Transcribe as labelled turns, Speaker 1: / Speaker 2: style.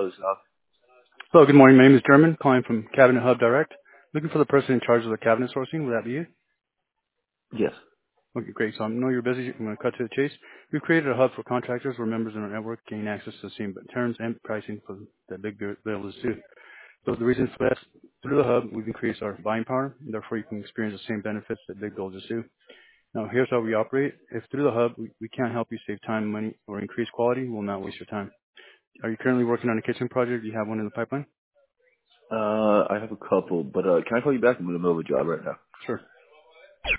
Speaker 1: Hello, South.
Speaker 2: Hello, good morning. My name is German, calling from Cabinet Hub Direct. Looking for the person in charge of the cabinet sourcing. Would that be you?
Speaker 1: Yes.
Speaker 2: Okay, great. So I know you're busy. I'm going to cut to the chase. We've created a hub for contractors where members in our network gain access to the same terms and pricing for that big builders do. So the reason for that, through the hub, we've increased our buying power, and therefore you can experience the same benefits that big builders do. Now, here's how we operate. If through the hub, we can't help you save time, money, or increase quality, we'll not waste your time. Are you currently working on a kitchen project? Do you have one in the pipeline?
Speaker 1: I have a couple, but can I call you back? I'm in the middle of a job right now.